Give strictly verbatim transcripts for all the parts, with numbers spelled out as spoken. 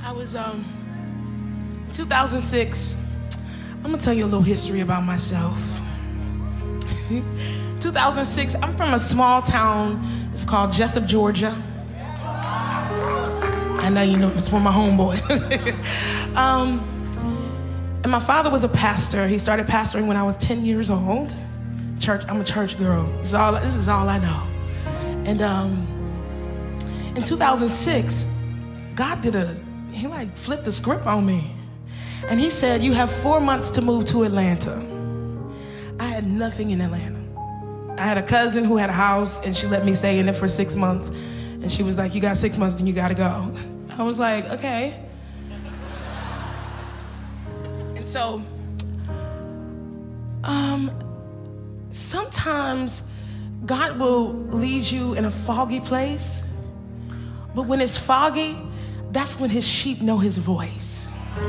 I was, um, two thousand six, I'm gonna tell you a little history about myself. two thousand six, I'm from a small town, it's called Jessup, Georgia. I know you know it's for my homeboy. um, and my father was a pastor. He started pastoring when I was ten years old. Church, I'm a church girl. This is all, this is all I know. And um, in two thousand six, God did a, he like flipped the script on me. And he said, you have four months to move to Atlanta. I had nothing in Atlanta. I had a cousin who had a house and she let me stay in it for six months. And she was like, you got six months, then you gotta go. I was like, okay. And so, um, sometimes God will lead you in a foggy place, but when it's foggy, that's when his sheep know his voice.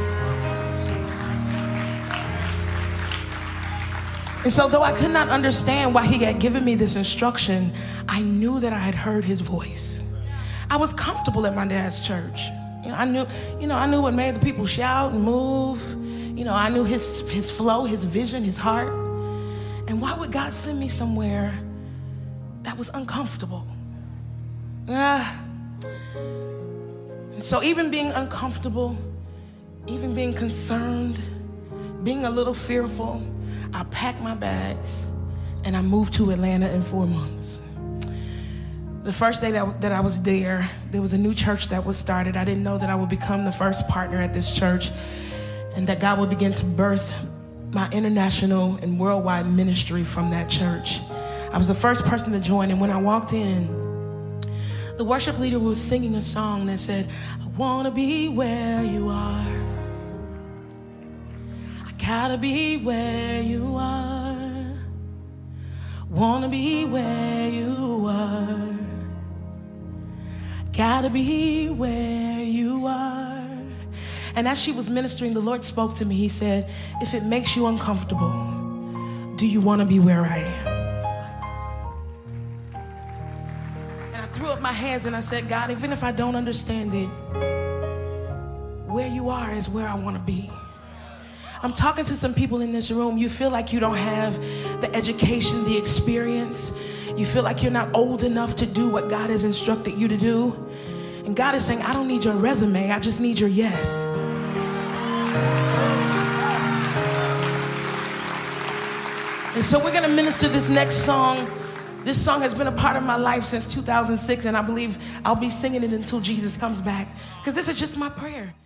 And so though I could not understand why he had given me this instruction, I knew that I had heard his voice. I was comfortable at my dad's church. You know, I knew, you know, I knew what made the people shout and move. You know, I knew his, his flow, his vision, his heart. And why would God send me somewhere that was uncomfortable? Ah. And so even being uncomfortable, even being concerned, being a little fearful, I packed my bags and I moved to Atlanta in four months. The first day that, that I was there, there was a new church that was started. I didn't know that I would become the first partner at this church and that God would begin to birth my international and worldwide ministry from that church. I was the first person to join, and when I walked in, the worship leader was singing a song that said, I wanna be where you are. I gotta be where you are. Wanna be where you are. Gotta be where you are. And as she was ministering, the Lord spoke to me. He said, if it makes you uncomfortable, do you want to be where I am? And I threw up my hands and I said, God, even if I don't understand it, where you are is where I want to be. I'm talking to some people in this room. You feel like you don't have the education, the experience. You feel like you're not old enough to do what God has instructed you to do. And God is saying, I don't need your resume. I just need your yes. And so we're going to minister this next song. This song has been a part of my life since two thousand six, and I believe I'll be singing it until Jesus comes back, because this is just my prayer.